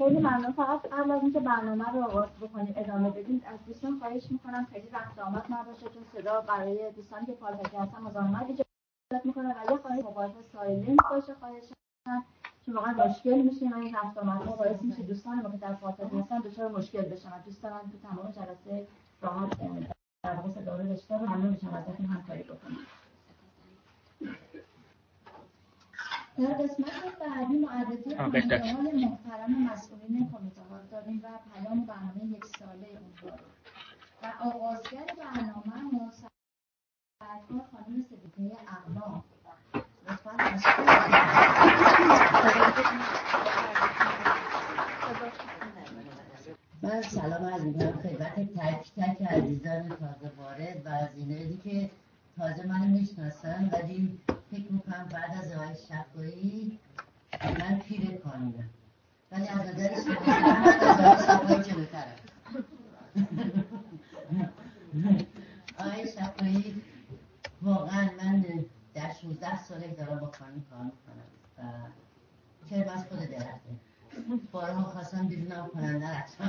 خیلی ممنون. فقط قبل از اینکه برنامه رو آغاز بکنیم ادامه بدیم از دوستان خواهش میکنم خیلی رفت آمد نباشه، چون صدا برای دوستانی که پالتکی هستن مزاحمت ایجاد میکنه و یه خواهش موبایل سایلنت باشه خواهشاً، چون واقعا مشکل میشه و این رفت آمدها باعث میشه دوستان ما که در پالتکی هستن دچار مشکل بشن. دوست دارم که تمام جلسه راحت در واقع صدا رو داشته و ممنون میشم ازتون همکاری بکنید. در قسمت بعدی معرفی کمیته‌های محترم مسئولین کمیته‌ها داریم و پیام برنامه یک ساله اونها رو و آغازگر برنامه مصاحبه خانم سپیده اقنا. لطفاً من سلام عرض می‌کنم خدمت تک تک عزیزان تازه وارد و از اینایی که تازه منو میشناسن، ولی فکر میکنم بعد از آقای شفایی من پیر کانونم، ولی از نظر شفایی جلوترم. آقای شفایی واقعا من در 16 ساله دارم با کانون کار میکنم و کرم از خود درخته بارها خواستم بیرونم کننده رفتم،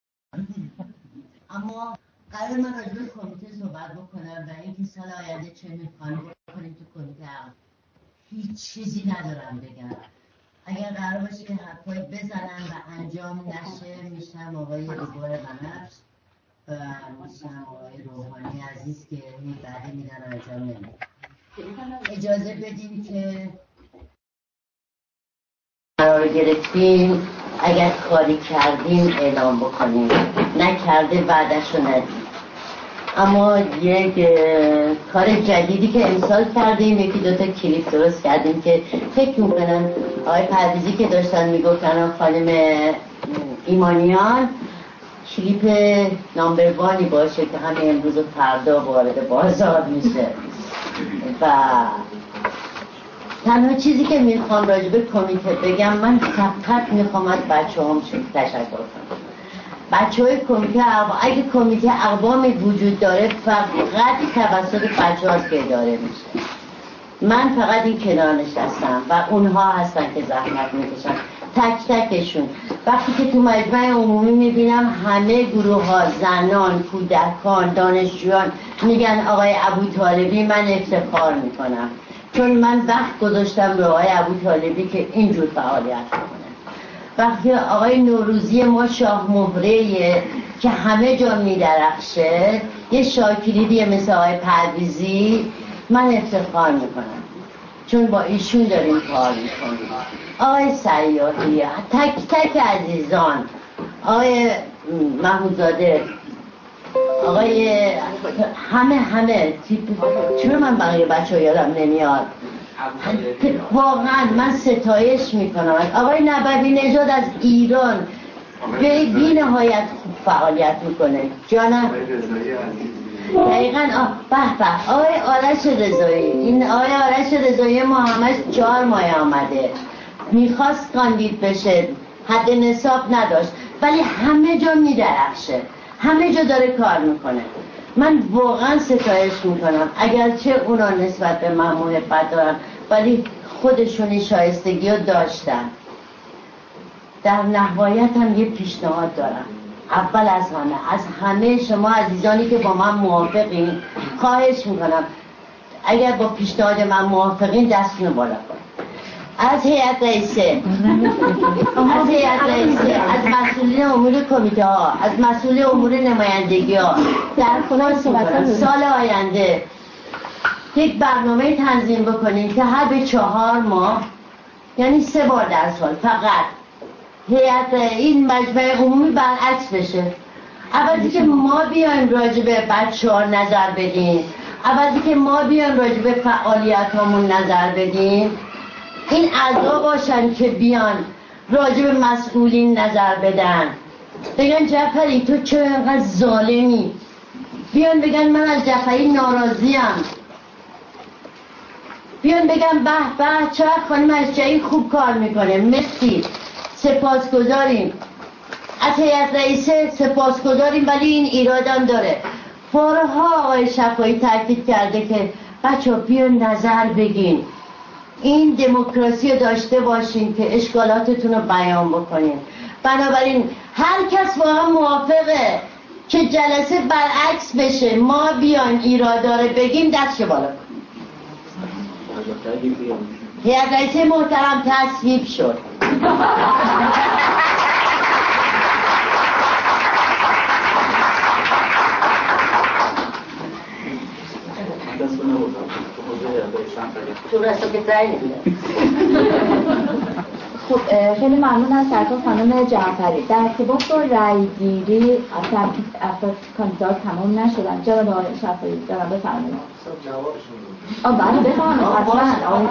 اما قرار من راجع به کمیته صحبت بکنم و اینکه سال آینده چه میخوایم بکنیم تو کمیته. هیچ چیزی ندارم بگم. اگر قرار باشه که حرفایی بزنن و انجام نشه میشم آقای روبار بنفش و میشم آقای روحانی عزیز که بعدی میدن انجام نمیدن. اجازه بدیم که قرار گرفتیم اگر کاری کردیم اعلام بکنیم، نکرده بعدش رو ندیم. اما یک کار جدیدی که امسال کردیم، یکی دوتا کلیپ درست کردیم که فکر میکنم آقای پرویزی که داشتن میگفتن خانم ایمانیان کلیپ نامبر وانی باشه که همین امروز و فردا وارد بازار میشه. و تنها چیزی که میخوام راجع به کمیته بگم، من فقط میخوام از بچه‌هام تشکر کنم. بچه‌های کمیته اگه کمیته اقوامی وجود داره فقط توسط بچه‌هاست که اداره میشه. من فقط این کنار نشستم و اونها هستن که زحمت میکشن، تک تکشون. وقتی که تو مجمع عمومی میبینم همه گروه ها، زنان، کودکان، دانشجویان میگن آقای ابوطالبی، من افتخار میکنم، چون من وقت گذاشتم به آقای ابوطالبی که اینجور فعالیت کنه. وقتی آقای نوروزی ما شاه مهره که همه جا میدرخشه، یه شاکلیدیه مثل آقای پرویزی، من افتخار میکنم چون با ایشون داریم کار میکنیم. آقای سیاحی، تک تک عزیزان، آقای محمودزاده، آقای همه چرا من بقیه بچه ها یادم نمیاد، واقعا من ستایش میکنم. آقای نبوی نژاد از ایران به بی نهایت خوب فعالیت میکنه. جانم دقیقا. به به آقای آرش رضایی، این آقای آرش رضایی ما همش 4 ماه آمده، میخواست کاندید بشه، حد نصاب نداشت، ولی همه جا میدرخشه، همه جا داره کار میکنه. من واقعا ستایش میکنم، اگرچه اونا نسبت به من محبت دارن ولی خودشونی شایستگی رو داشتن. در نهایت هم یه پیشنهاد دارم، اول از همه شما عزیزانی که با من موافقین خواهش میکنم اگر با پیشنهاد من موافقین دستتون بالا کنید. از هیئت رئیسه، از مسئولین امور کمیته ها، از مسئولین امور نمایندگی ها درخواست میکنم سال آینده یک برنامه تنظیم بکنیم که هر به 4 ماه، یعنی 3 بار در سال فقط هیئت این مجمع عمومی برعکس بشه. اولی که ما بیایم راجع به بچه‌ها نظر بدیم، اولی که ما بیایم راجع به فعالیتامون نظر بدیم، این اعضا باشن که بیان راجع به مسئولین نظر بدن، بگن جعفری تو چرا اینقدر ظالمی، بیان بگن من از جعفری ناراضیم، بیان بگن به به چرا خانم اشجعی خوب کار میکنه، مرسی، سپاسگزاریم، از هیئت رئیسه سپاسگزاریم، ولی این ایرادم داره. بارها آقای شفایی تاکید کرده که بچه بیان نظر بگین، این دموکراسی رو داشته باشین که اشکالاتتون رو بیان بکنین. بنابراین هر کس واقعا موافقه که جلسه برعکس بشه، ما بیایم ایراداره بگیم، دستش بالا کنیم. هیئت رئیسه محترم تصویب شد. تو رسو که تایی نمیده. خب خیلی ممنون از سرکار خانم جعفری. در ارتباط با رأی گیری افراد کاندیدات تمام نشدن. جناب آقای شفایی دارم بفرمایید. بله بفرمایید. حتما آقای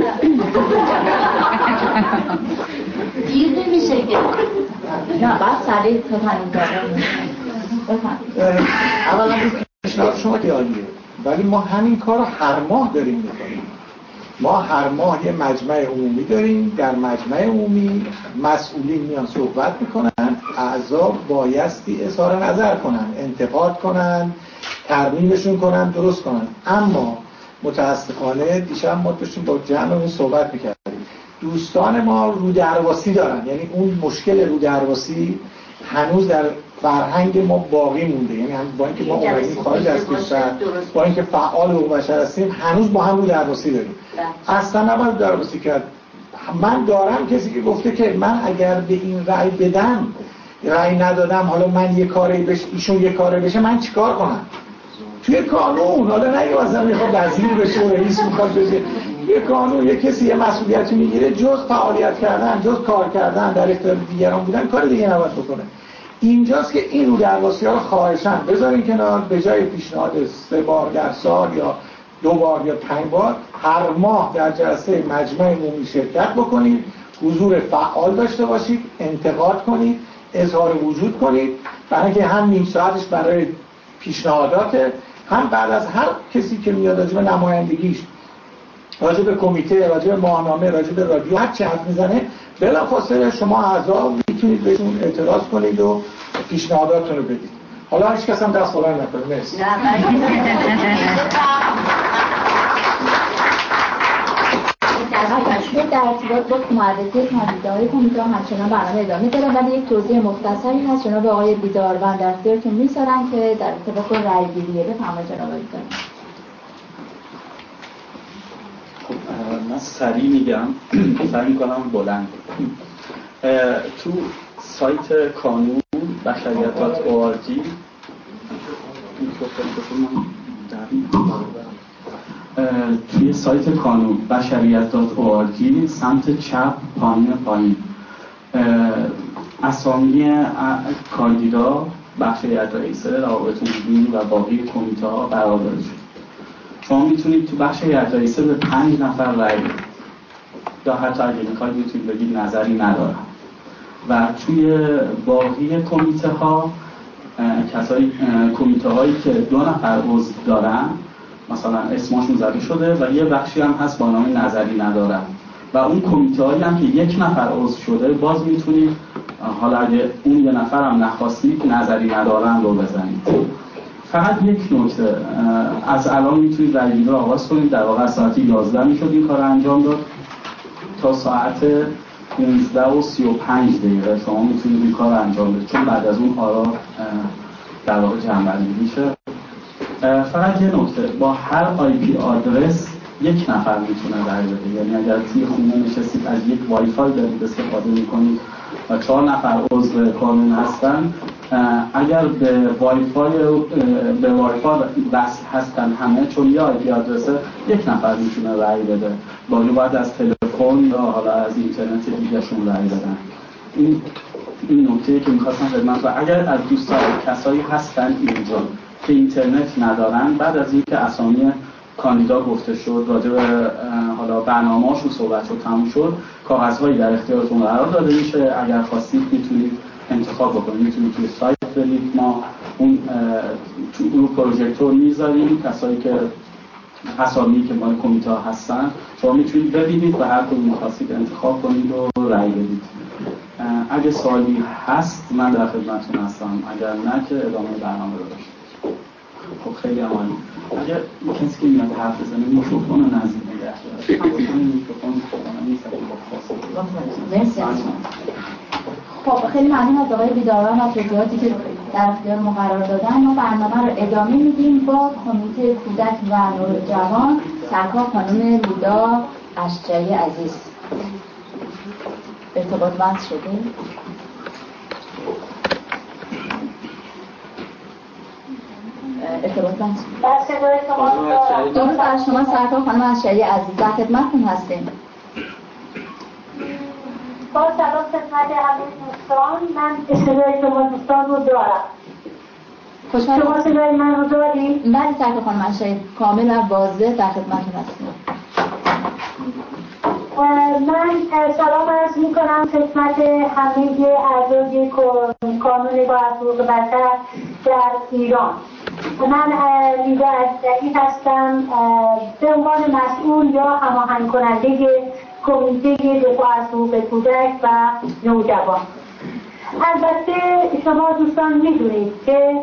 گیر نمیشه که نه بعد سریع تا تنیم دارم بفرمایید. اولا پیشنهاد شما که عالیه، ولی ما همین کار رو هر ماه داریم میکنیم. ما هر ماه یه مجمع عمومی داریم، در مجمع عمومی مسئولین میان صحبت میکنن، اعضا بایستی اظهار نظر کنن، انتقاد کنن، ترمیمشون کنن، درست کنن. اما متاسفانه دیشب ما داشتیم با جمعمون صحبت میکردیم، دوستان ما رودرواسی دارن، یعنی اون مشکل رودرواسی هنوز در فرهنگ ما باقی مونده. یعنی با اینکه ما اومدیم خارج از کشور، با اینکه فعال حقوق بشر هستیم، هنوز با هم رو درواسی داریم. اصلا نباید درواسی کرد. من دارم کسی که گفته که من اگر به این رأی بدم، رأی ندادم، حالا من یه کاری بشه، ایشون یه کاری بشه، من چیکار کنم؟ توی قانون، حالا نگه مثلا میخواد وزیر بشه و رئیس میخواد بشه، توی قانون یه کسی یه مسئولیتی میگیره، جز فعالیت کردن، جز کار کردن، در اختیار دیگران بودن، کار دیگه نباید بکنه. اینجاست که این رو درواسی ها رو خواهشاً بذارین کنار، به جای پیشنهاد 3 بار در سال یا 2 بار یا 5 بار هر ماه در جلسه مجمع عمومی شرکت بکنید، حضور فعال داشته باشید، انتقاد کنید، اظهار وجود کنید، برای اینکه هم نیم ساعتش برای پیشنهاداته، هم بعد از هر کسی که میاد راجع به نمایندگیش، راجع به کمیته، راجع به ماهنامه، راجع به رادیو هر چی حرف میزنه، بلافاصله شما اعضا میتونید بهشون اعتراض کنید و پیشنهاداتتون رو بدید. حالا هیچ کس هم دست بلند نکنه. مرسی. در ارتباط با معرفی کاندیداهای کمیته همچنان برنامه ادامه داره، ولی یک توضیح مختصری هست. جناب آقای بیداروند در اختیارتون میذارن که در ارتباط با رأی گیریه. بفرمایید جناب آقای بیداروند. من سریع میگم، سعی میکنم بلند. تو سایت کانون بشریت.org توی سایت کانون بشریت.org سمت چپ پایین اسامی کاندیدا بخش هیئت رئیسه، روابط عمومی و باقی کمیته ها قرار داده شد. شما میتونید تو بخش هیئت رئیسه به 5 نفر رأی بدید، یا حتی اگه میخواید میتونید بگید نظری ندارم. و توی باقی کمیته ها، کمیته هایی که 2 نفر عضو دارن، مثلا اسمشون زده شده و یه بخشی هم هست با نام نظری ندارن، و اون کمیته هایی هم که 1 نفر عضو شده، باز میتونید حالا اگه اون 1 نفر هم نخواستید نظری ندارن رو بزنید. فقط یک نکته، از الان میتونید رأی‌گیری رو آغاز کنید. در واقع ساعت 11 میشد این کار انجام داد تا ساعت 19:35 شما میتونید این کار انجام بدید، چون بعد از اون آرا در واقع جمع‌بندی میشه. فقط یه نکته، با هر آی پی آدرس 1 نفر میتونه رأی بده. یعنی اگر توی خونه نشستید از یک وای فای دارید استفاده میکنید و 4 نفر عضو کانون هستن، اگر به وای فای وصل هستن همه، چون یه آی پی آدرسه 1 نفر میتونه رأی بده، باقی باید از تلفن یا حالا از اینترنت دیگه‌شون رأی بدن. این نکته که می‌خواستم خدمت. و اگر از دوستان کسایی هستن اینجا که اینترنت ندارن، بعد از اینکه اسامی کاندیدا گفته شد، راجع به حالا برنامه‌هاشون صحبت شد، تموم شد، کاغذهایی در اختیارتون قرار داده میشه. اگر خواستید میتونید انتخاب بکنید، میتونید توی سایت برید، ما اون تو پروژکتور میذاریم، کسایی که اسامی که مال کمیته ها هستن شما میتونید ببینید و هر کدوم خواستید انتخاب کنید و رأی بدید. اگه سوالی هست من در خدمتتون هستم، اگر نه که ادامه برنامه رو داشت. خب خیلی عالی. اگر کسی که میاد حرف بزنه میکروفون رو نزدیک نگه داره. میکروفون نیست. مرسی. خب خیلی ممنون از آقای بیداران و توضیحاتی که در اختیار ما قرار دادن. ما برنامه رو ادامه میدیم با کمیته کودک و نوجوان سرکار خانم لیدا اشجعی عزیز. ارتباط بحث شده؟ ارتباط بحث شده. درود بر شما سرکار خانم اشجعی عزیز، در خدمتتون هستیم. با سلام خدمت همه دوستان، من صدای شما دوستان رو دارم. شما صدای من رو دارید؟ بله سرکار خانم اشجعی، کامل و واضح در خدمتتون هستیم. من سلام عرض می کنم خدمت همه اعضای کانون با حقوق بشر در ایران. من لیدا اشجعی هستم، به عنوان مسئول یا هماهنگ کننده کمیته دفاع از حقوق کودک و نوجوان. البته شما دوستان میدونید که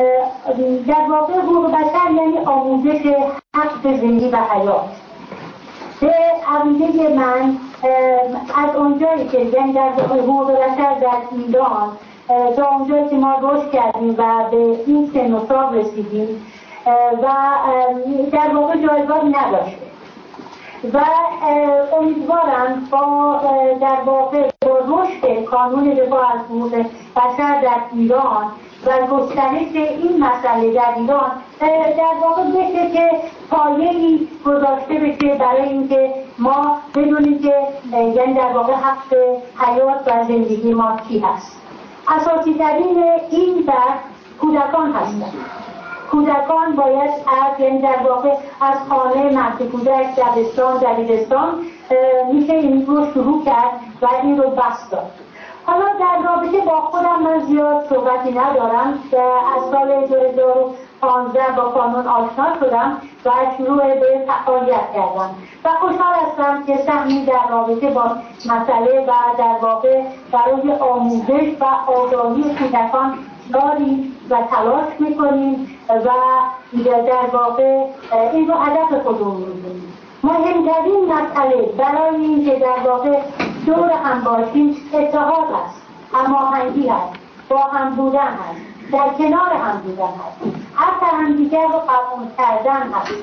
در واقع حقوق بشر یعنی آموزش حق زندگی و حیات. به عقیده من از اونجایی که یعنی در حقوق بشر در ایران تا اونجایی که ما رشد کردیم و به این سن و سال رسیدیم و در واقع جایگاهی نداشته و امیدوارم با در واقع با رشد کانون دفاع از حقوق بشر در ایران و گسترش این مسئله در ایران در واقع بشه که پایه‌ای گذاشته بشه برای اینکه ما بدونیم که یعنی در واقع حق حیات و زندگی ما چی هست. اساسی ترین این بحث کودکان هستند. کودکان باید یعنی در واقع از خانه مهد کودک، دبستان، دبیرستان میشه این رو شروع کرد و این رو بس داد. حالا در رابطه با خودم من زیاد صحبتی ندارم. از سال 2015 با قانون آشنا شدم و شروع به فعالیت کردم و خوشحال هستم که سهمی در رابطه با مسئله و در واقع برای آموزش و آگاهی کودکان داریم و تلاش میکنیم و در واقع این رو هدف خودمون میدونیم. مهمترین مسئله برای این که در واقع دور هم باشیم اتحاد هست، هماهنگی هست، با هم بودن هست، در کنار هم بودن هست، حتی همدیگر رو قبول کردن هست.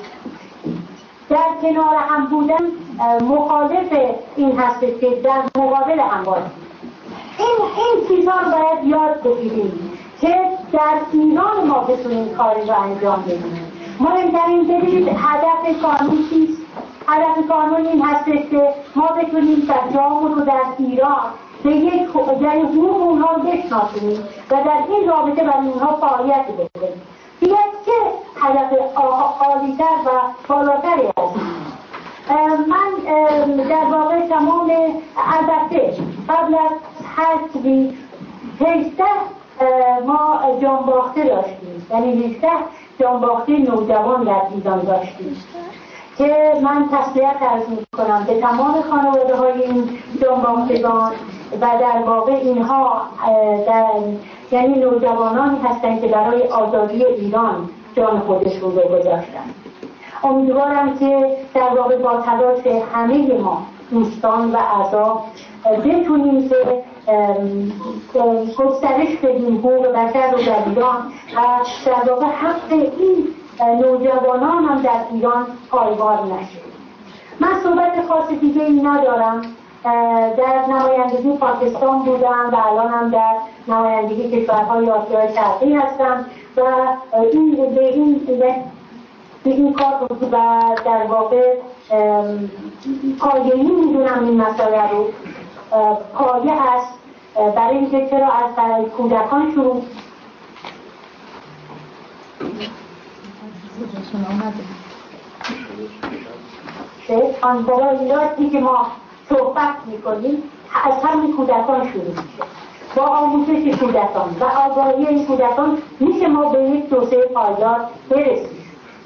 در کنار هم بودن مخالف این هست که در مقابل هم باشیم. این چیزا رو باید یاد بگیریم که در ایران ما بتونیم کاری رو انجام بدیم. مهمترین ببینید هدف قانون چیست؟ هدف قانون این هستش که ما بتونیم بچه‌هامون رو در ایران به یک یعنی حقوق اونها رو بشناسونیم و در این رابطه برای اونها فعالیت بکنیم. دیگر چه هدف عالی‌تر و بالاتری هست؟ من در واقع تمام البته قبل از حذفی 18 ما جانباخته داشتیم، یعنی 18 جانباخته نوجوان در ایران داشتیم که من تسلیت عرض می‌کنم به تمام خانواده‌های این جانباختگان و در واقع اینها یعنی نوجوانانی هستند که برای آزادی ایران جان خودشون رو گذاشتن. امیدوارم که در واقع با تلاش همه ما دوستان و اعضا بتونیم که گسترش بدیم حقوق بشر رو در ایران و در واقع حق این نوجوانان هم در ایران پایدار نشه. من صحبت خاص دیگه ای ندارم. در نمایندگی پاکستان بودم و الان هم در نمایندگی کشورهای آسیای شرقی هستم و به این کار و در واقع پایه‌ای میدونم این مسئله رو پایه است برای اینکه چرا از کودکان شروع آن بالاییاتی که ما صحبت میکنیم از همین کودکان شروع میشه. با آموزش کودکان و آگاهی این کودکان میشه ما به یک توسعه پایدار برسیم.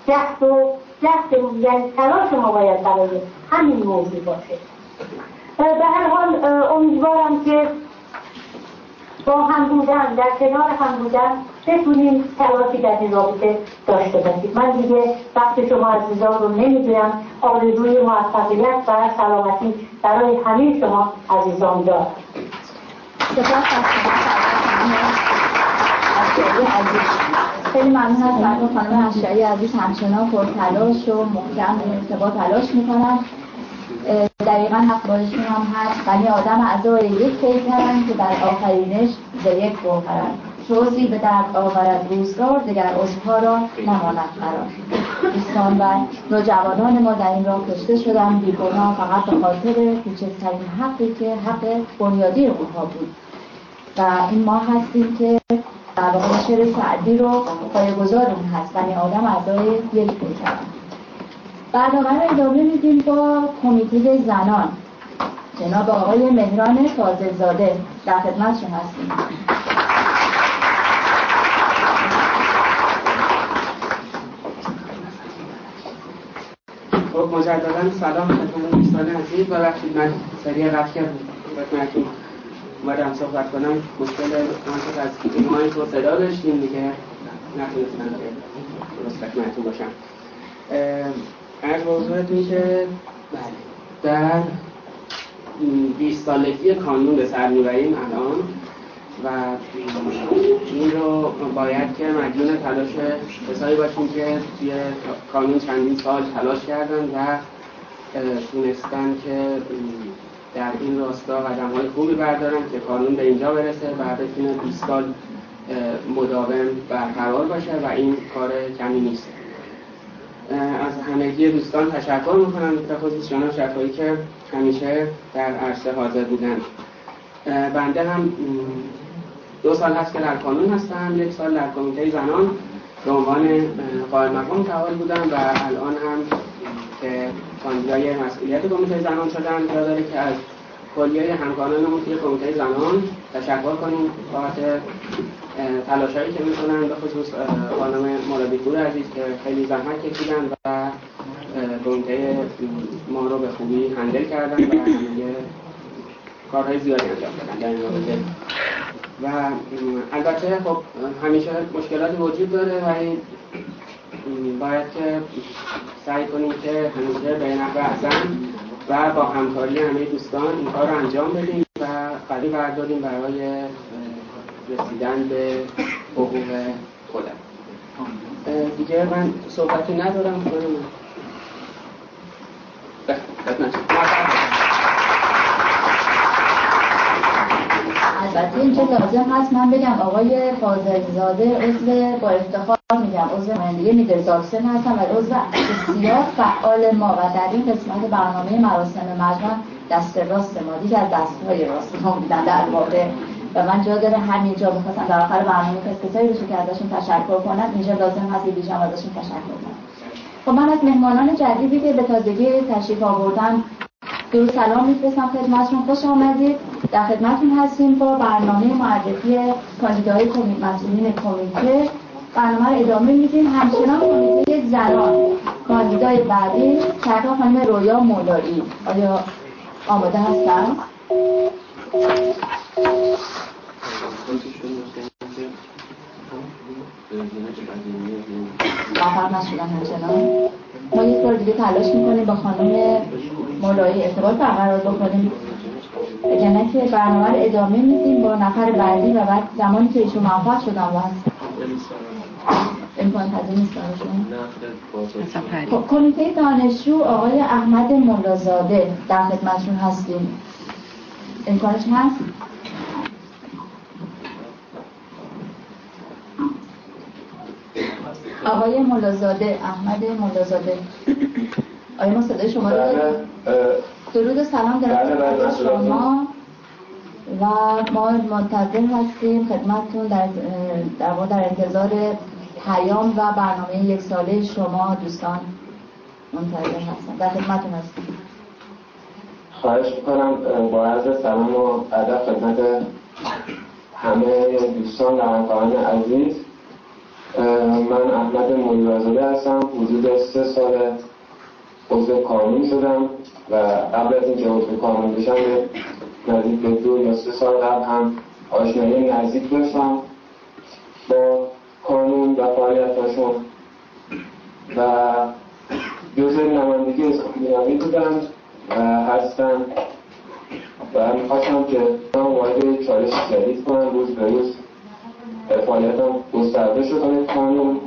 یعنی تلاش ما باید برای همین موضوع باشه. به هر حال امیدوارم که با هم بودن، در کنار هم بودن بتونیم تلاشی در این رابطه داشته باشیم. من دیگه وقت شما عزیزان رو نمیدونم. آرزوی موفقیت و سلامتی برای همه شما عزیزان دارم. خیلی ممنون از مرحوم خانم اشعری عزیز، همچنان پرتلاش و محکم به ارتباط تلاش میکنن. دقیقا حق بایشون هم هست. بنی آدم اعضای یک پیکرن که در آفرینش به یک گوهرن. جزئی به درد آورد روزگار، دگر عضوها را نماند قرار. دوستان و نوجوانان ما در این راه کشته شدن بیگناه فقط به خاطر کوچکترین حقی که حق بنیادی اونها بود. و این ما هستیم که در واقع شعر سعدی رو پایه‌گذار اون هست. بنی آدم اعضای یک پیکرن. برنامه رو ادامه میدیم با کمیته زنان. جناب آقای مهران فاضلزاده در خدمتشون هستیم. خب مجددا سلام خدمت دوستان عزیز. ببخشید من سریع رفت کردم خدمتتون اومدم صحبت کنم. مشکل من از مایک صدا داشتیم دیگه، نتونستم که درست خدمتتون باشم. عرض به حضورتون که در 20 سالگی کانون به سر میبریم الان و این رو باید که مدیون تلاش کسایی باشیم که توی کانون چندین سال تلاش کردن و تونستن که در این راستا قدم‌های خوبی بردارن که کانون به اینجا برسه و بتونه 20 سال مداوم برقرار باشه و این کار کمی نیست. از همگی دوستان تشکر میکنم، به خصوص جناب شفایی که همیشه در عرصه حاضر بودن. بنده هم 2 سال هست که در کانون هستم، 1 سال در کمیته زنان به عنوان قائم مقام فعال بودم و الان هم که کاندیدای مسئولیت کمیته زنان شدم. جا داره که از کلیه همکارانمون توی کمیته زنان تشکر کنیم بابت تلاشایی که میکنن، به خصوص خانم مرادی پور عزیز که خیلی زحمت کشیدن و کمیته ما رو به خوبی هندل کردن و همه کارهای زیادی انجام دادن در این رابطه. و البته خب همیشه مشکلاتی وجود داره و باید که سعی کنیم که همیشه به نحو احسن و با همکاری همه دوستان این کار رو انجام بدیم و قدم برداریم برای رسیدن به حقوق خودم. دیگه من صحبتی ندارم. البته اینجا لازم هست من بگم آقای فاضلزاده عضو با افتخار میگم عضو نمایندگی نیدرزاکسن هستم و عضو بسیار فعال ما و در این قسمت برنامه مراسم مجمع دست راست ما، دیگه از دستهای راست ما بودن در واقع. و من جا داره همینجا می‌خواستم در آخر برنامه کسایی بشه که ازشون تشکر کنم، اینجا لازم هست بیشتر ازشون تشکر کنم. خب من از مهمانان جدیدی که به تازگی تشریف آوردن درود سلام می‌فرستم خدمتتون. خوش آمدید. در خدمتتون هستیم با برنامه معرفی کاندیدای مسئولین کمیته. برنامه رو ادامه میدیم. همچنان کمیته زنان کاندیدای بعدی شرکا خانم رویا مولایی آیا آماده هستن؟ موفق نشدن همچنان. ما یک بار دیگه تلاش میکنیم با خانم مولایی ارتباط برقرار بکنیم، اگرنه که برنامه رو ادامه میدیم با نفر بعدی و بعد زمانی که ایشون موفق شدن واسه امکان پذیر نیست براشون. کمیته دانشجو آقای احمد ملازاده در خدمتشون هستیم. امکانش هست؟ آقای ملازاده، احمد ملازاده، آیا ما صدای شما رو داریم؟ درود سلام دارم از شما و ما منتظر هستیم خدمتتون در انتظار پیام و برنامه 1 ساله شما دوستان منتظر هستم. در خدمتتون هستیم. خواهش میکنم با عرض سلام و ادب خدمت همه دوستان و همکاران عزیز. من احمد ملازاده هستم. حدود 3 سال عضو کانون شدم و قبل از اینکه عضو کانون بشم نزدیک به 2 یا 3 سال قبل هم آشنایی نزدیک داشتم با کانون و فعالیتاشون و جزء نمایندگی اسکولینامی بودم و هستم و میخواستم که وارد چالش جدید کنم. روز به روز فعالیتم گسترده شد در کانون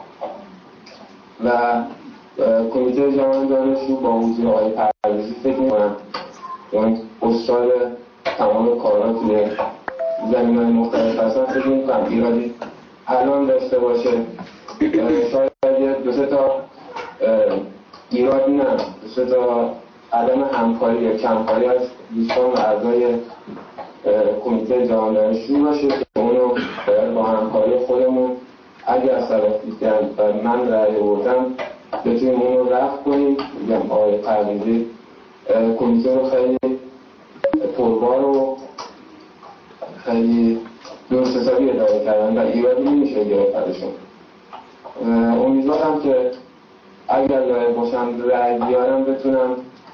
و کمیته جهان دانشجو با حضور آقای پرویزی فکر می‌کنم اون استاد تمام کارها توی زمینه‌های مختلف هستن، فکر می‌کنم ایرادی الان داشته باشه. شاید دو سه تا ایراد نه، دو سه تا عدم همکاری یا کمکاری از دوستان و اعضای کمیته جهان دانشجو باشه که اونو با همکاری خودمون اگر از طرف دیدن و من رأی بردم بتونیم اون رو رفع کنیم. میگم آقای پرویزی کمیته رو خیلی پربار و خیلی درست حسابی اداره کردن و ایرادی نمیشه گرفت ازشون. امیدوارم که اگر لایق باشم رأی بیارم بتونم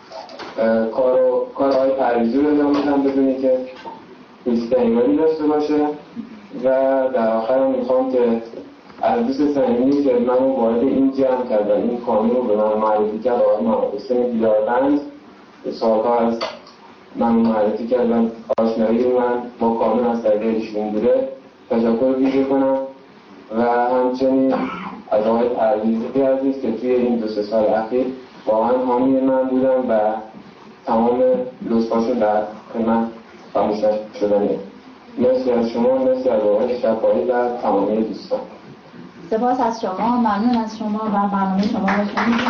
کار آقای پرویزی رو ادامه بدم بدونی که هیچ تعیینی داشته باشه. و در آخرم میخوام که از دوست صمیمی که منو وارد این جمع کرد و این کانون رو به من معرفی کرد آقای محمد حسین دیداربند سالها از من معرفی کردم، آشنایی من با کانون از طریق ایشون بوده، تشکر ویژه کنم. و همچنین از آقای پرویزی عزیز که توی این 2-3 سال اخیر واقعا حامی من بودن و تمام لطفاشون در من فراموش نشدنیه. مرسی از شما، مرسی از آقای شفاعی و تمامی دوستان. سپاس از شما، ممنون از شما و برنامه شما رو شنیدیم.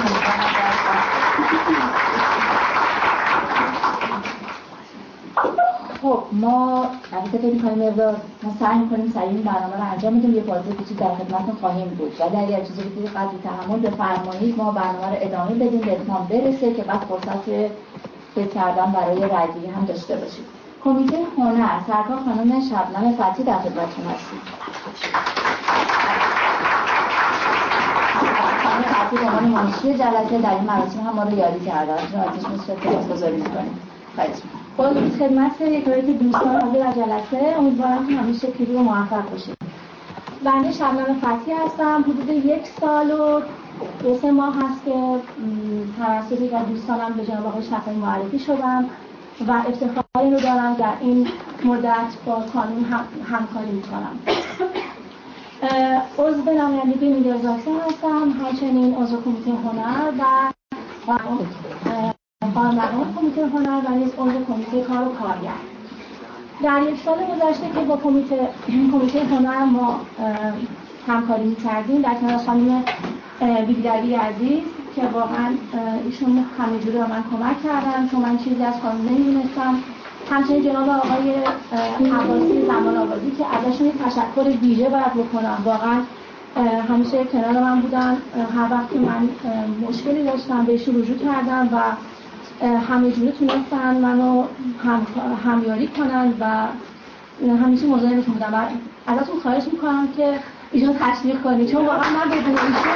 خب ما البته فکر می‌کنیم ما سعی می‌کنیم سریع این برنامه رو انجام بدیم، یه بازی کوچیک در خدمتتون خواهیم بود. ولی اگر چیزی بگید قدری تحمل بفرمایید ما برنامه رو ادامه بدیم به اتمام برسه که بعد فرصت فکر کردن برای رأی‌گیری هم داشته باشید. کمیته هنر سرکار خانم شبنم فتحی در خدمتتون هستیم. خانم فتحی به عنوان منشی جلسه در این مراسم هم ما رو یاری کردن. ازشون سپاسگزاری می‌کنیم. با خدمت یکایک دوستان حاضر در جلسه امیدوارم که همیشه پیروز و موفق باشید. بنده شبنم فتحی هستم. حدود 1 سال و 2-3 ماه هست که توسط یک از دوستانم به جناب آقای شفاعی معرفی شدم و افتخاری رو دارم در این مدت با کانون همکاری می‌کنم. عضو نمایندگی میدیا زاکسن هستم، همچنین عضو کمیته هنر و مقام کمیته هنر و نیز عضو کمیته کار و کارگر. در 1 سال گذشته که با کمیته هنر ما همکاری می‌کردیم در کنار خانم بی‌دروی عزیز که واقعا ایشون همه جوره به من کمک کردن چون من چیزی از کانون نمی‌دونستم. همچنین جناب آقای عباسی زمان آبادی که ازشون تشکر ویژه باید بکنم. واقعا همیشه کنار من بودن، هر وقت که من مشکلی داشتم بهشون رجوع کردم و همه جوره تونستن منو همیاری کنن و همیشه مزاحمشون بودم. و ازتون خواهش میکنم که ایشون تشویق کنید چون واقعا من بدون ایشون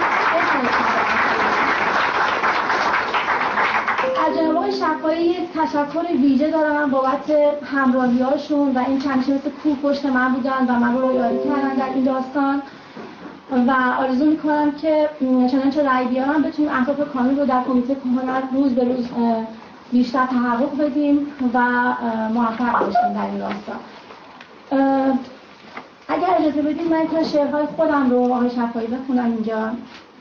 از جناب آقای شفاعی تشکر ویژه دارم بابت همراهی‌هاشون و این چندشه مثل کوه پشت من بودن و من رو یاری کردن در این داستان و آرزو میکنم که چنانچه رأی بیارم بتونیم اهداف کانون رو در کمیته هنر روز به روز بیشتر تحقق بدیم و موفق باشیم در این راستا. اگر اجازه بدید من تا شعرهای خودم رو آقای شفاعی بخونم اینجا.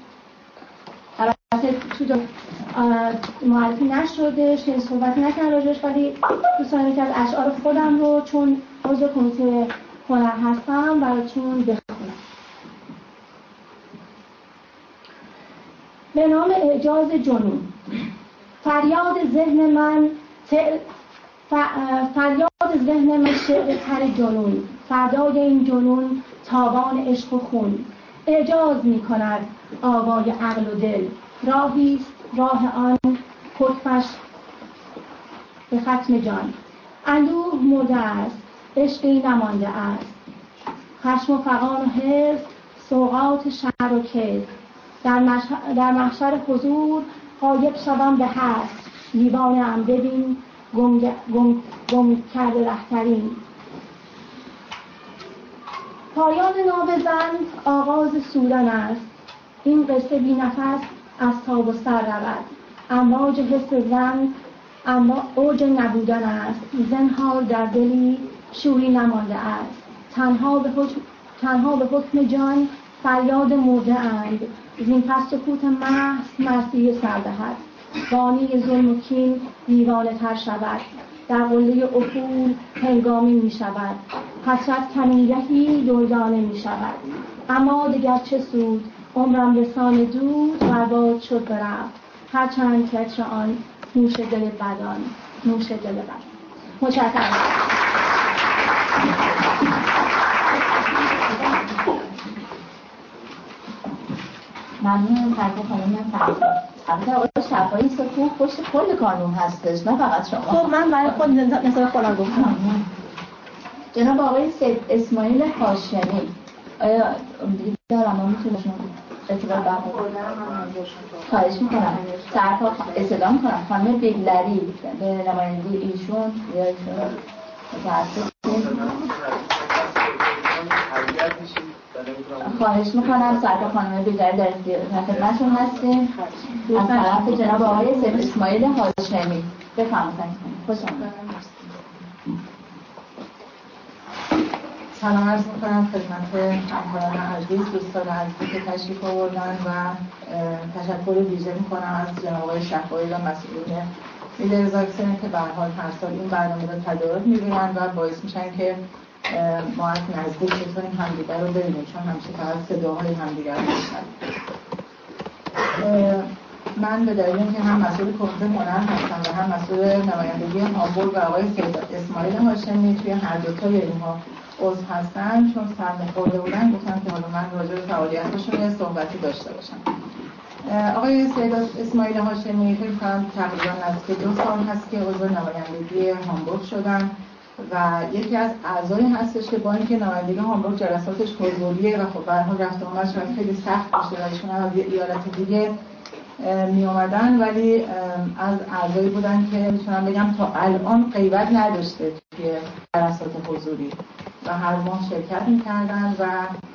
البته تو معرفی نشده، شعر صحبت نکرد راجعش، ولی دوست دارم که از اشعار خودم رو چون عضو کمیته هنر هستم براتون بخونم. به نام اعجاز جنون. فریاد ذهن من شعر تر جنون، فردای این جنون تابان عشق و خون. اعجاز می کند آوای عقل و دل، راهیست راه آن پرفش به ختم جان. اندوه مرده است، عشقی نمانده است، خشم و فغان و حرص سوغات شر و کذب. در محشر حضور غایب شوم به هست، دیوانه ام ببین گم کرده رهترین. پایان نام زن آغاز سودن است، این قصه بی نفس از تاب و سر رود. امواج حس زن اما اوج نبودن است، زنهار در دلی شوری نمانده است. تنها به حکم جان فریاد مرده اند. زین پس سکوت محض مرثیه سر دهد. بانی ظلم و کین دیوانه تر شود. در قله افول هنگامی می شود. حسرت کمینگهی دردانه می شود. اما دیگر چه سود؟ عمرم رسان دود برباد شد برفت. هرچند کتر آن نوش دل بدان. نوش دل بدان. متشکرم. ممنون فردا خانم فردا. البته آقای شفایی سکوت پشت کل قانون هستش، نه فقط شما. خب من برای خود مثال خودم گفتم. جناب آقای سید اسماعیل هاشمی، آیا دیگه دارم ما میتونم اطلاع برقرار خواهش میکنم سرکار اصلا میکنم خانم بیگلری به نماینده ایشون یا ایشون خواهش میکنم سرکار خانم بیگلری در خدمتشون هستیم از طرف جناب آقای سید اسماعیل هاشمی. بفرمایید. خوش آمدید. سلام عرض میکنم خدمت همکاران عزیز، دوستان عزیزی که تشریف آوردن و تشکر ویژه میکنم از جناب آقای شفایی و مسئولین میدرزاکسن که به هر حال هر سال این برنامه رو تدارک میبینن و باعث میشن که ما از نزدیک بتونیم همدیگر رو ببینیم، چون همیشه فقط صداهای همدیگر رو میشنویم. من به دلیل اینکه هم مسئول کمیته هنر هستم و هم مسئول نمایندگی هامبورگ و آقای سید اسماعیل هاشمی توی هر دوتای اینها عضو هستن، چون سرم خورده بودن گفتم که حالا من راجع به فعالیتشون یه صحبتی داشته باشم. آقای سید اسماعیل هاشمی فکر کنم تقریبا نزدیک 2 سال هست که عضو نمایندگی هامبورگ شدن و یکی از اعضایی هستش که با اینکه نمایندگی هامبورگ جلساتش حضوریه و خب به هر حال رفت آمدش خیلی سخت باشه و ایشون از یه ایالت دیگه می اومدن، ولی از اعضایی بودن که میتونم بگم تا الان غیبت نداشته توی جلسات حضوری و هر ماه شرکت میکردن و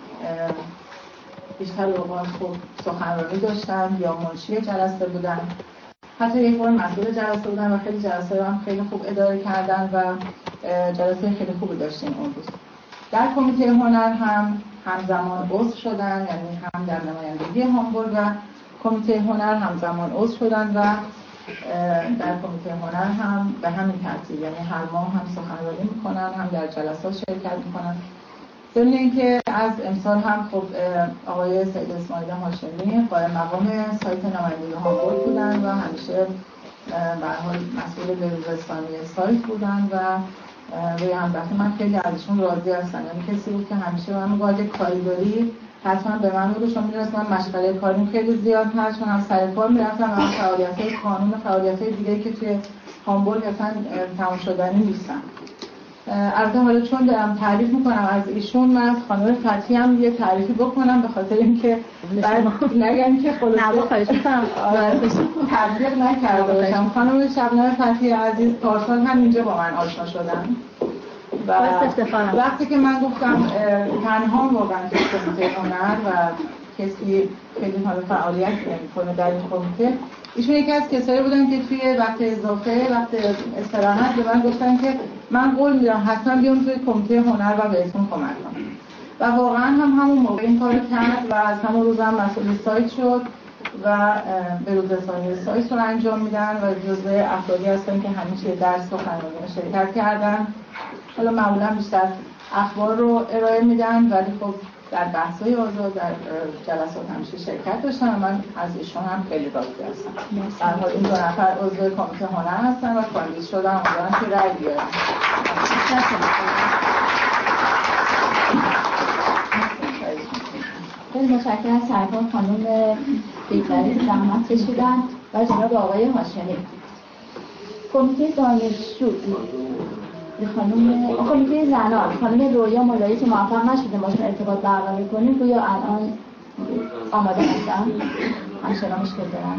بیشتر اوقات خب سخنرانی داشتن یا منشی جلسه بودن، حتی یک بار مسئول جلسه بودن و خیلی جلسه رو هم خیلی خوب اداره کردن و جلسه خیلی خوبی داشتیم اون روز. در کمیته هنر هم همزمان عضو شدن، یعنی هم در نمایندگی هامبورگ و کمیته هنر همزمان عضو شدن و در کمیته هنر هم به همین ترتیب، یعنی هر ماه هم سخنرانی میکنن، هم در جلسات شرکت میکنن. ضمن اینکه از امسال هم خب آقای سید اسماعیل هاشمی قائم مقام سایت نمایندگی هامبورگ بودن و همیشه به هر حال مسئول بروزرسانی سایت بودن و روی همدفعه من خیلی ازشون راضی هستم. یعنی کسی بود که همیشه به من میگفت کاری داری حتما به من بگو، چون می‌دونستم مشغله کاریم خیلی زیاد هست، چون هم سر کار میرفتم و هم فعالیت‌های قانون و فعالیت‌های دیگه‌ای که توی هامبورگ اصلا تمام شدنی نیستن. البته حالا چون دارم تعریف میکنم از ایشون، من از خانم فتحی هم یه تعریفی بکنم به خاطر اینکه بعد نگن که خلاصه تبلیغ نکرده باشم. خانم شبنم فتحی عزیز پارسال هم اینجا با من آشنا شدن و وقتی که من گفتم تنها واقعا توی کمیته هنر و کسی خیلی حالا فعالیت نمی‌کنه در این کمیته، ایشون یکی از کسایی بودن که توی وقت اضافه، وقت استراحت به من گفتن که من قول میدم حتما بیام توی کمیته هنر و بهتون کمک کنم و واقعا هم همون موقع این کارو کرد و از همون روز هم مسئول سایت شد و به روزرسانی سایت رو انجام میدن و جزو افرادی هستن که همیشه در سخنرانی شرکت کردن. حالا معمولا بیشتر اخبار رو ارائه میدن، ولی خب در بحث‌های آزاد در جلسات همیشه شرکت داشتن و من از ایشون هم خیلی راضی هستم. در حال این 2 نفر عضو کمیته هنر هستن و کاندید شدن، امیدوارم که رأی بیارن. خیلی متشکرم از سرکار خانم بیگلری که زحمت کشیدن و جناب آقای هاشمی. کمیته دانشجو کمیته زنان خانم رویا مولایی که موفق نشده باشون ارتباط برقرار کنیم، گویا الان آماده هستن؟ همچنان مشکل دارن؟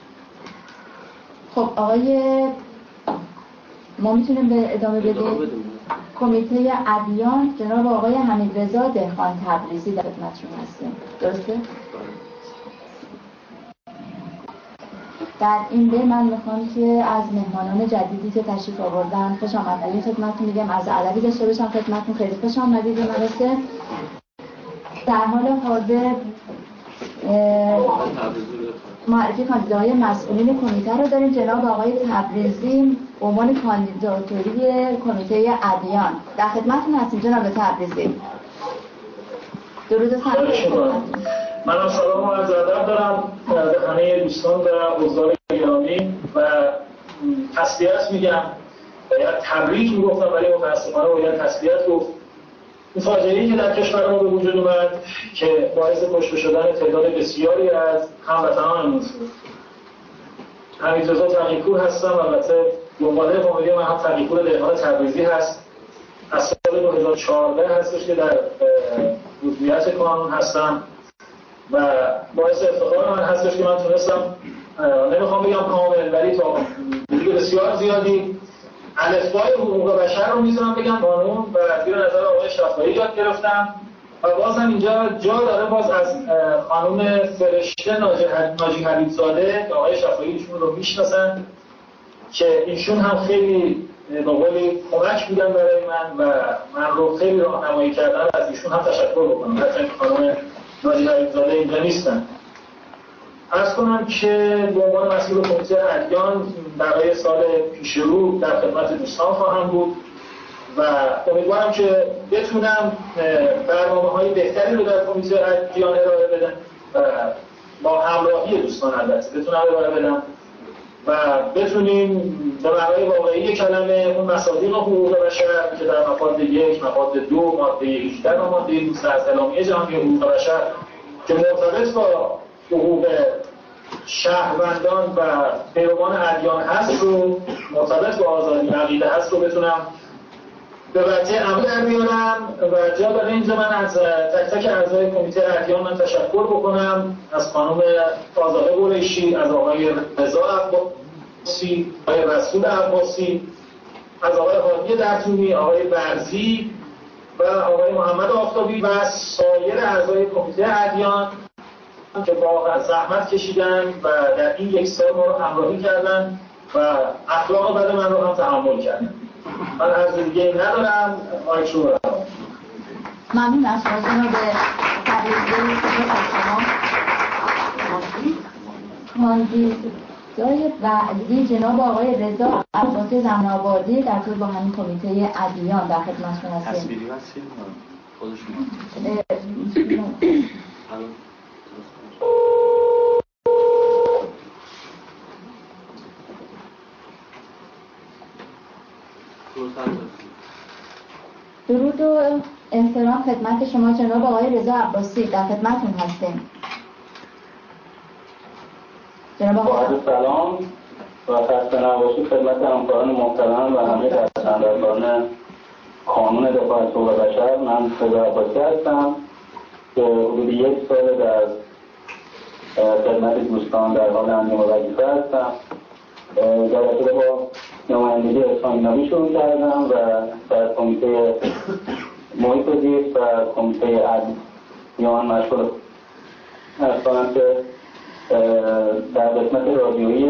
خب آقای ما میتونیم به ادامه بدیم. کمیته ادیان جناب آقای حمیدرضا دهقان تبریزی در خدمتشون هستیم، درسته؟ در این بین من میخوام که از مهمانان جدیدی که تشریف آوردن خوش آمدید خدمتتون میگم، عرض ادبی داشته باشم خدمتتون. خیلی خوش آمدید به مدرسه. در حال حاضر معرفی کاندیداهای مسئولین کمیته رو داریم. جناب آقای تبریزی به عنوان کاندیداتوری کمیته ادیان در خدمتتون هستیم. جناب تبریزی درود و سلام. من سلام و عرض ادب دارم به همه دوستان و حضار گرامی و تسلیت میگم. باید تبریک میگفتم ولی متاسفانه باید تسلیت گفت. این فاجعه‌ای که در کشور ما به وجود اومد که باعث کشته شدن تعداد بسیاری از هموطنانمون شد. حمیدرضا تقی‌پور هستم. البته دنباله فامیلی من هم تقی‌پور دهقان تبریزی هست. از سال 2014 هستش که در عضویت کانون هستم و باعث افتخار من هستش که من تونستم، نمیخوام بگم کامل ولی تا دیگه بسیار زیادی الفبای حقوق بشر رو میتونم بگم قانون و زیر نظر آقای شفاعی یاد گرفتم و باز هم اینجا جا داره باز از خانم فرشته ناجی حبیبزاده که آقای شفاعی ایشون رو میشناسن که ایشون هم خیلی به قولی کمک بودن برای من و من رو خیلی راهنمایی کردن. از ایشون هم تشکر بکنم حتی اینکه خانم ناجی حبیبزاده اینجا نیستن. عرض کنم که به عنوان مسئول کمیته ادیان برای سال پیش رو در خدمت دوستان خواهم بود و امیدوارم که بتونم برنامه‌های بهتری رو در کمیته ادیان ارائه بدم و با همراهی دوستان البته بتونم ارائه بدم و بتونیم به معنای واقعی کلمه اون مصادیق حقوق بشر که در مفاد 1، مفاد 2، ماده 18 و ماده 12 از اعلامیه جهانی حقوق بشر که مرتبط با حقوق شهروندان و پیروان ادیان هست رو، مرتبط با آزادی عقیده هست رو بتونم به وجه عمل در بیارم و جا داره اینجا من از تک تک اعضای کمیته ادیان من تشکر بکنم. از خانم آزاده قریشی، از آقای رضا عباسی، آقای رسول عباسی، از آقای هادی درتونی، آقای برزی و آقای محمد آفتابی و سایر اعضای کمیته ادیان که با زحمت کشیدن و در این 1 سال ما رو همراهی کردن و اخلاق بد من رو هم تحمل کردن. من عرض دیگه ندارم. آقای شورا ممنون از شما به تبریزی شما کاندیدای بعدی جناب آقای رضا عباسی زمن‌آبادی در طور با همین کمیته ادیان در خدمتتون هستیم. تصویری هستیم خودشون درود و احترام خدمت شما جناب آقای رضا عباسی در خدمتتون هستیم. جناب آقای سلام و خسته نباشید خدمت همکاران محترم و همه دستاندرکاران کانون دفاع از حقوق بشر. من رضا عباسی هستم که حدود 1 سال در خدمت دوستان در حال انجام وظیفه هستم. در ابتدا با نمایندگی اسلامی شروع کردم و در کمیته محیط زیست و کمیته ادیان مشغول هستم که در قسمت رادیویی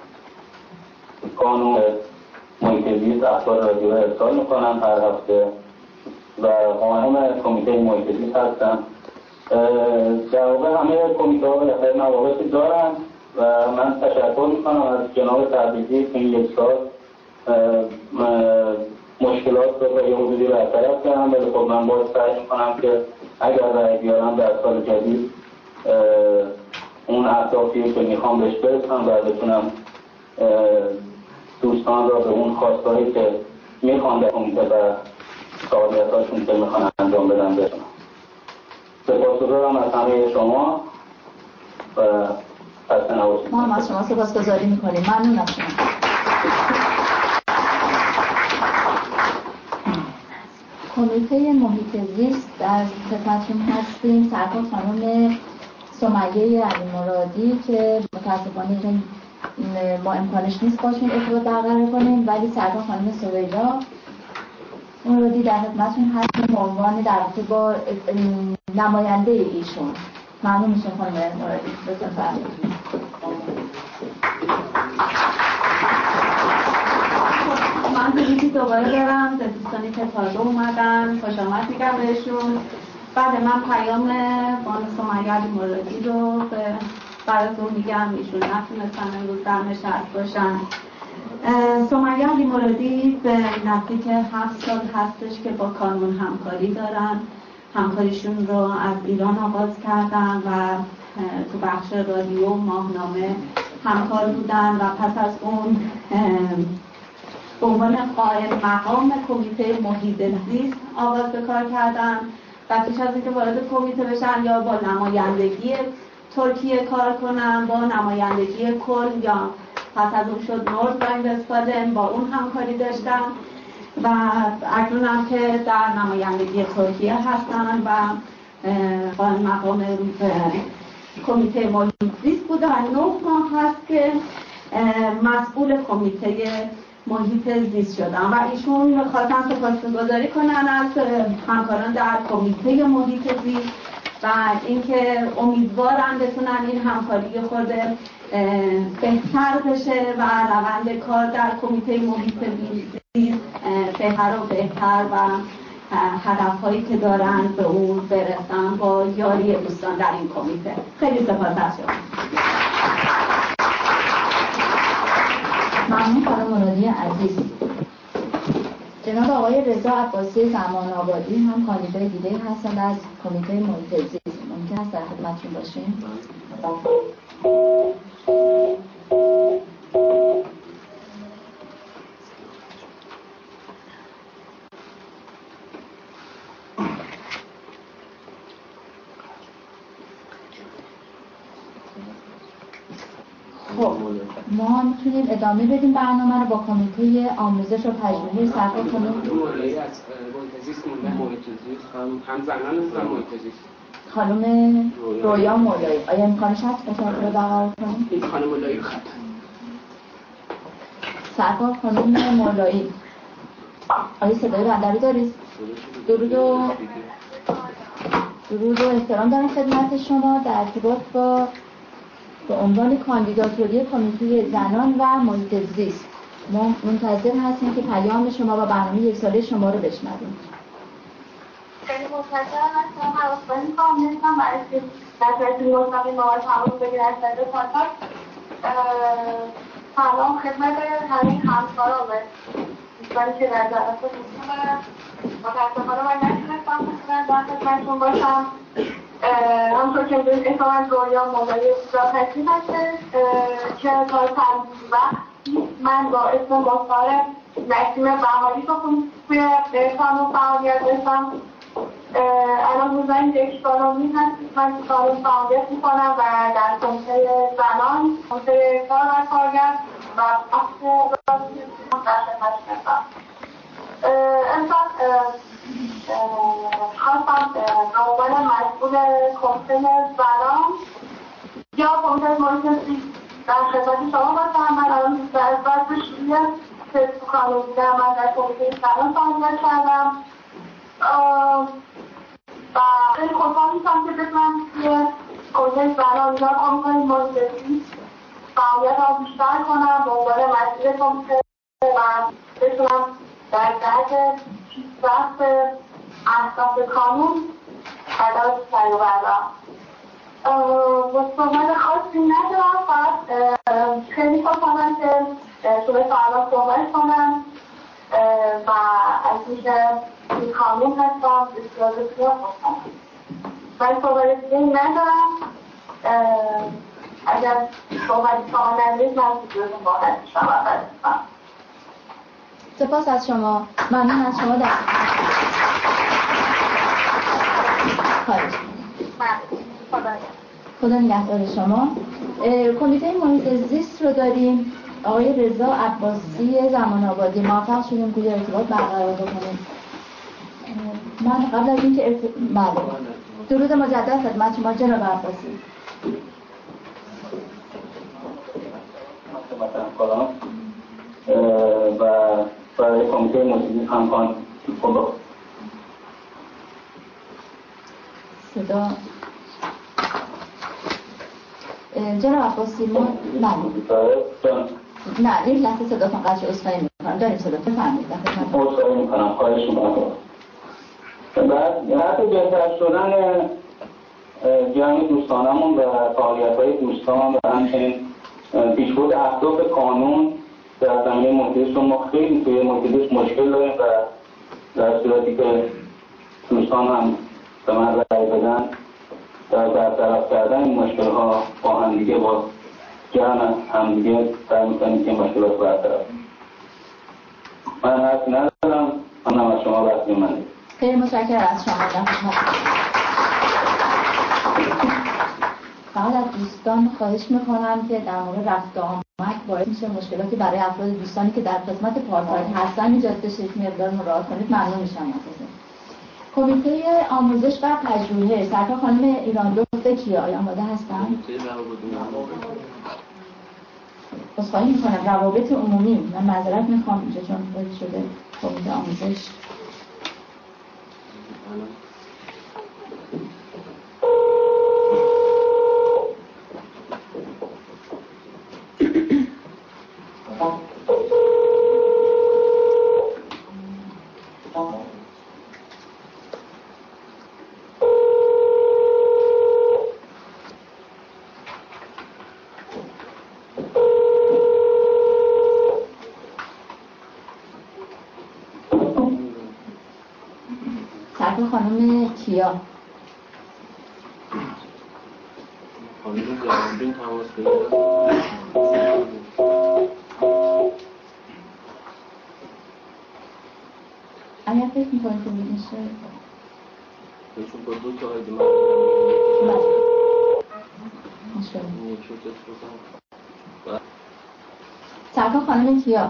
قانون محیط زیست اخبار رادیویی ارسال میکنم هر هفته و قانون کمیته محیط زیست هستم. در واقع همه کمیته ها بالاخره مواقعی دارن و من تشکر میکنم از جناب تبریزی که این 1 سال مشکلات رو به یه حدودی برطرف کردم ولی خب من باید سعی میکنم که اگر رای بیارم در سال جدید اون اهدافی که میخوام بهش برسم و بتونم دوستان را به اون خواستهایی که میخوان در کمیته و فعالیتاشون که میخوان انجام بدن برسونم. سپاسگزارم از همه شما و خسته نباشید. ما هم از شما سپاسگزاری میکنیم. ممنون از شما. کمیته محیط زیست در خدمتتون هستیم. سرکار خانم سمیه علی مرادی که متاسفانه ما امکانش نیست باشون ارتباط برقرار کنیم ولی سرکار خانم سویدا مرادی در خدمتتون هستیم به عنوان در رابطه با نماینده ایشون. ممنون میشم خانم مرادی. بفرمایید. من دیگه دوباره برم به دوستانی که تازه اومدن خوش آمد میگم بهشون. بعد من پیام بانو سمیه علیمرادی رو براتون میگم، ایشون نتونستن امروز در نشست باشن. سمیه علیمرادی به نزدیک 7 سال هستش که با کانون همکاری دارن. همکاریشون رو از ایران آغاز کردن و تو بخش رادیو ماهنامه همکار بودن و پس از اون به عنوان قائم مقام کمیته محیط زیست آغاز به کار کردن و پیش از اینکه وارد کمیته بشن یا با نمایندگی ترکیه کار کنن، با نمایندگی کل یا پس از اون شد نورد راین-وستفالن با اون همکاری داشتن و اکنون هم که در نمایندگی ترکیه هستن و قائم مقام کمیته محیط زیست بوده و 9 ماه هست که مسئول کمیته محیط زیست شدن و ایشون خواستن سپاسگزاری کنن از همکاران در کمیته محیط زیست و اینکه امیدوارن بتونن این همکاری خورده بهتر بشه و روند کار در کمیته محیط زیست بهتر و بهتر و هدفهایی که دارن به اون برسن با یاری دوستان در این کمیته. خیلی سپاس از شما. ممنون خانم مرادی عزیز. جناب آقای رضا عباسی زمان آبادی هم کاندیدای دیگه هستند از کمیته محیط زیست. ممکن است در خدمتتون باشیم؟ خب ما میتونیم ادامه بدیم برنامه رو با کمیته آموزش و پژوهش سرکار خانم مولایی از محیط زیست مونده محیط زیست هم زنان هم محیط زیست خانم رویا مولایی. آیا امکانش هست اتاق رو برقرار کنیم؟ این خانم مولایی خط سرکار خانم مولایی. آیا صدای بنده رو دارید؟ درود و احترام دارم خدمت شما. در ارتباط با به عنوان کاندیداتوری کمیته زنان و محیط زیست ما منتظر هستیم که پیام شما و برنامه 1 ساله شما رو بشنویم. خیلی متشکرم از شما. حواسبانی می‌کنم نمی‌تونم برای که نظرتون مستقیم با ما تماس بگیرن از طریق پادکست. سلام خدمت همه همکاران دوستانی که در جلسه حضور دارن. متاسفانه من نتونستم در خدمتتون باشم. همونطور که می‌دونید اسمم از رویا مولایی زاپسی هستش که تا چند وقت من با اسم مختار نسیم بهاری توی کانون فعالیت داشتم. الان روزای 1 سال و نیم هست من تو کانون فعالیت میکنم و در کمیته زنان، کمیته کار و کارگر و بخش رادیو در خدمت هستم. امسال خواستم به عنوان مسئول کمیته زنان یا کمیته محیط زیست در خدمت شما باشم. من الان از وقت شروع که تو کانون بودم من در کمیته زنان فعالیت کردم و خیلی خوشحال میشم که بتونم توی کمیته زنان یا کمیته محیط زیست فعالیت را بیشتر کنم به عنوان مسئول کمیته و بتونم در جهت پیشرفت اهداف کانون تلاش سعی بردارم. صحبت خاصی ندارم، فقط خیلی خوشحالم که تونستم الان صحبت کنم و از اینکه توی کانون هستم بسیار بسیار خوشحالم. من صحبت دیگه ندارم. اگر صحبتی شما ندارید من سیدیوتون باید میشم و بردیم. سپاس از شما. ممنون از شما. در خواهش خدا نگهدار شما. کمیته محیط زیست رو داریم. آقای رضا عباسی زمان آبادی موفق شدیم که ارتباط برقرار بکنیم. من قبل از اینکه درود مجدد خدمت شما جناب عباسی. و برای کمیته محیط همکان صدا جناب عباسی ما نه این لحظه صداتون قطع شد. عذرخواهی می‌کنم. داریم صدا بفرمایید. عذرخواهی میکنم، خواهش میکنم. بعد حتی بهتر شدن جمع دوستانمون و فعالیت‌های دوستان و همچنین پیشبرد اهداف قانون در زمینه محیط ما خیلی توی محیط مشکل داریم و در صورتی که دوستان هم به من رأی بدن در برطرف کردن این مشکل‌ها با همدیگه با جمع همدیگه سعی می‌کنیم که این مشکلات برطرف. من حرفی ندارم، منم از شما بحث می‌مانید. خیلی متشکرم از شما. فقط از دوستان خواهش میکنم که در مورد رفت آمد باعث میشه مشکلاتی برای افراد دوستانی که در قسمت پارتایم هستن ایجاد بشه یک مقدار مراعات کنید. ممنون میشم ازتون. کمیته آموزش و پژوهش سرکار خانم ایرانلطف کیا آماده هستن؟ عذرخواهی میکنم روابط عمومی، من معذرت میخوام اینجا چون وارد شده کمیته آموزش. خانم کیا خانم جوانبین تماس بگیرن. اگر فکر میکنید که میشه چون با دو تا آیدی من سرکار خانم کیا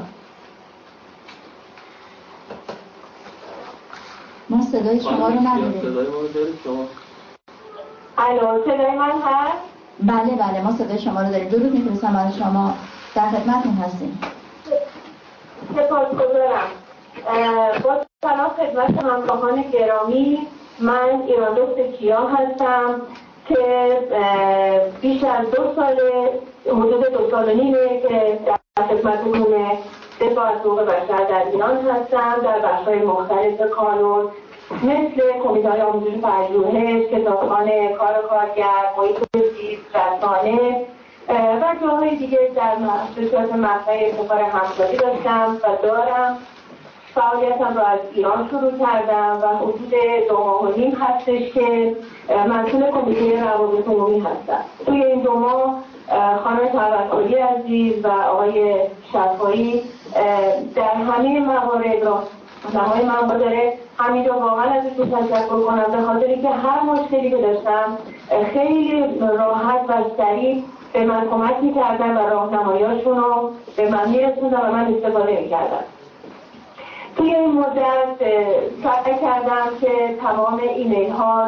ما صدای شما رو نداریم. صدای ما رو دارید شما؟ الو صدای من هست؟ بله ما صدای شما رو داریم. درود میفرستم از شما، در خدمتتون هستیم. سپاسگزارم. با سلام خدمت همراهان گرامی، من ایرانلطف کیا هستم که بیش از 2 سال، حدود 2 سال و نیمه که در خدمتتون دفاع از حقوق بشر در ایران هستم در بخش‌های مختلف قانون مثل کمیته‌های آموزش و پژوهش، کتابخانه، کار و کارگر، محیط زیست، رسانه و جاهای دیگه در به صورت مقطع افتخار همکاری داشتم و دارم. فعالیتم را از ایران شروع کردم و حدود 2 ماه و نیم هستش که مسئول کمیته روابط عمومی هستم. توی این 2 ماه خانم توکلی عزیز و آقای شفایی در همه موارد راهنمای من داره. همینجا واقعا ازشون تشکر کنم به خاطر اینکه هر مشکلی که داشتم خیلی راحت و سریع به من کمک می‌کردن و راهنمایی‌هاشون رو به من می‌رسوندن و من استفاده می‌کردم. توی این مدت سعی کردم که تمام ایمیل ها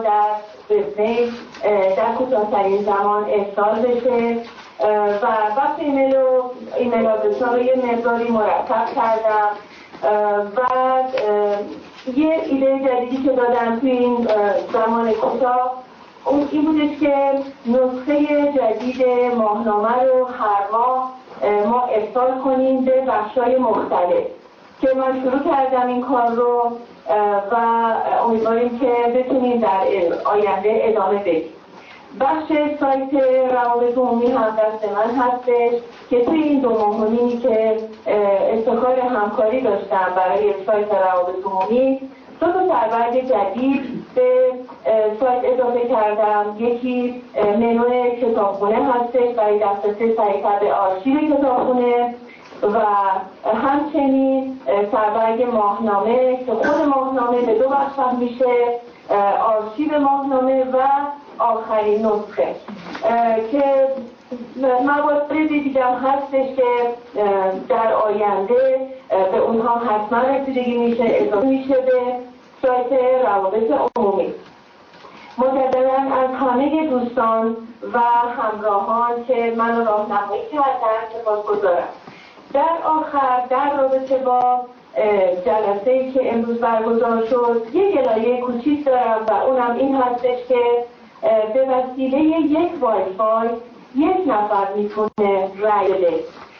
در کوتاه‌ترین زمان ارسال بشه و وقت ایمیل آدرس ها رو یه مقداری مرتب کردم و یه ایده جدیدی که دادم توی این زمان کوتاه این بودش که نسخه جدید ماهنامه رو هر ماه ما ارسال کنیم به بخش‌های مختلف که من شروع کردم این کار رو و امیدواریم که بتونیم در آینده ادامه بدیم. بخش سایت روابط عمومی هم دست من هستش که توی این 2 ماه و نیمی که افتخار همکاری داشتم برای سایت روابط عمومی 2 تا سرورد جدید به سایت اضافه کردم. یکی منو کتابخونه هستش برای دسترسی سریع‌تر به آرشیو کتابخونه و همچنین سربرگ ماهنامه که خود ماهنامه به 2 بخش تقسیم میشه، آرشیو ماهنامه و آخرین نسخه که موارد دیگه هم هستش که در آینده به اونها حتما رسیدگی میشه، اضافه میشه به سایت روابط عمومی. مجددا از همه دوستان و همراهان که منو راهنمایی کردن سپاسگزارم. در آخر در رابطه با جلسه‌ای که امروز برگزار شد یک گلایه کوچیک دارم و اونم این هستش که به وسیله یک وای فای 1 نفر میتونه رأی بده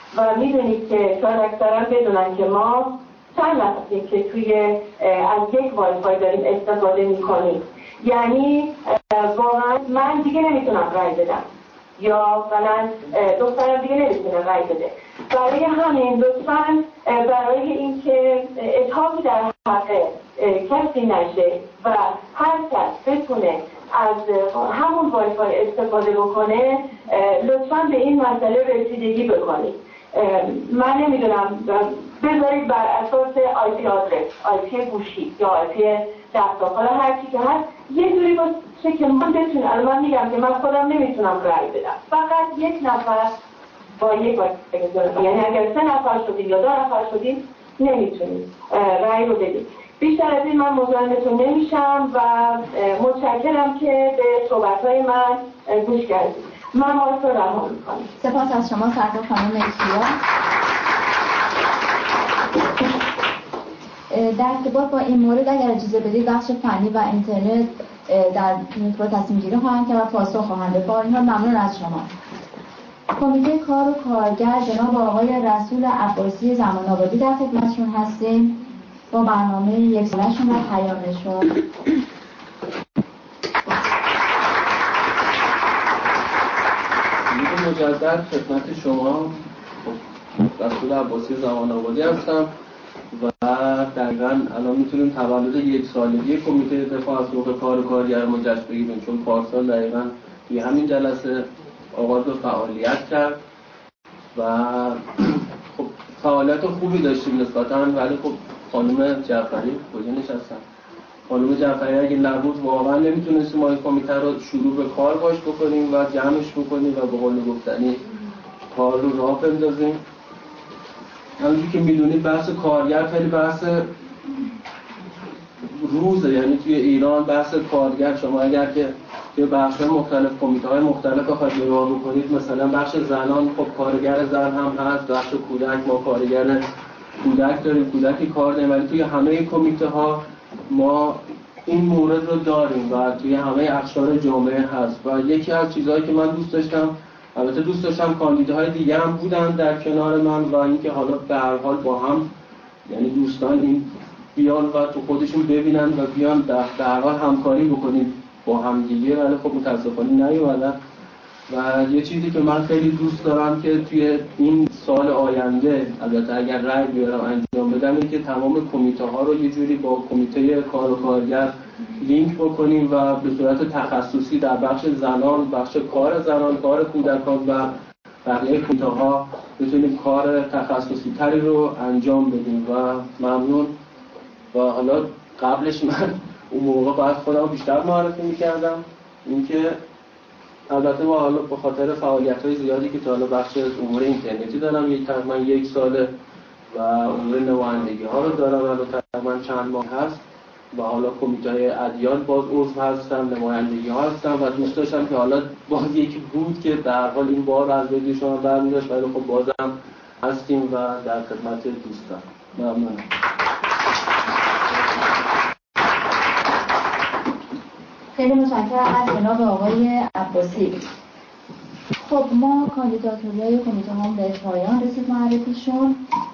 و میدونید که شاید اکثرا بدونن که ما چند نفریم که توی از یک وای فای داریم استفاده میکنیم. یعنی واقعا من دیگه نمیتونم رای بدم یا مثلا دخترم دیگه نمیتونه رای بده. برای همین لطفاً برای اینکه اتهامی در حق کسی نشه و هر کس بتونه از همون وای فای استفاده بکنه، لطفاً به این مسئله رسیدگی بکنید. من نمیدونم، بذارید بر اساس آی پی آدرس، آی پی گوشی یا آی پی دستگاه، حالا هر چی که هست یه جوری باشه که من بتونم. من میگم که من خودم نمیتونم رای بدم، فقط یک نفر با یک وای فای، یعنی اگر 3 نفر شدیم یا 2 نفر شدیم نمیتونیم رای رو بدیم. بیشتر از این من مزاحمتون نمیشم و متشکرم که به صحبت‌های من گوش کردید. من مایک رو رها می‌کنم. سپاس از شما سرکار خانم اکسیا. در ارتباط با این مورد اگر اجازه بدید بخش فنی و اینترنت در میکرو تصمیم گیری خواهند کرد و پاسخ خواهند داد. با اینها ممنون از شما. کمیته کار و کارگر جناب آقای رسول عباسی زمان آبادی در خدمتشون هستیم با برنامه یک سالشون و پیامشون. مجدد خدمت شما رسول عباسی زمان آبادی هستم و دقیقاً الان میتونیم تولد 1 سالگی کمیته دفاع از حقوق کار و کارگر رو جشن بگیریم، چون پارسال دقیقاً توی همین جلسه آغاز به فعالیت کرد و خب فعالیت خوبی داشتیم نسبتاً. ولی خب خانم جعفری کجا نشستن؟ خانم جعفری اگه نبود واقعاً نمیتونستیم ما این کمیته رو شروع به کار باش بکنیم و جمعش بکنیم و به قول گفتنی کار رو راه بندازیم. همونجوری که میدونید بحث کارگر خیلی بحث روزه، یعنی توی ایران بحث کارگر شما اگر که توی بخش‌های مختلف کمیته‌های مختلف بخواید نگاه بکنید، مثلا بخش زنان خب کارگر زن هم هست، بخش کودک ما کارگر کودک داریم، کودکی کار داریم، ولی توی همه کمیته‌ها ما این مورد رو داریم و توی همه اقشار جامعه هست. و یکی از چیزهایی که من دوست داشتم، البته دوست داشتم کاندیداهای دیگه هم بودن در کنار من و اینکه حالا به هر حال با هم، یعنی دوستان این بیان و تو خودشون ببینن و بیان در هر حال همکاری بکنیم با هم دیگه، ولی خب متاسفانه نیومدن. و یه چیزی که من خیلی دوست دارم که توی این سال آینده البته اگر رأی بیارم انجام بدم، این که تمام کمیته ها رو یه جوری با کمیته کار و کارگر لینک بکنیم و به صورت تخصصی در بخش زنان، بخش کار زنان، کار کودکان و بقیه کمیته ها بتونیم کار تخصصی تری رو انجام بدیم. و ممنون. و حالا قبلش من اون موقع باید خودم بیشتر معرفی میکردم، اینکه البته ما حالا به خاطر فعالیت‌های زیادی که تا حالا بخش امور اینترنتی دارم تقریبا 1 ساله و امور نمایندگی‌ها رو دارم البته تقریبا چند ماه هست و حالا کمیته ادیان باز عضو هستم، نمایندگی‌ها هستم و دوست داشتم که حالا باز یکی بود که در حال این بار از روی شما برمی‌داشت، ولی خب بازم هستیم و در خدمت دوستان. ممنونم. خیلی متشکرم از جناب آقای عباسی. خب ما کاندیداتوری کمیته هم به پایان رسید معرفیشون.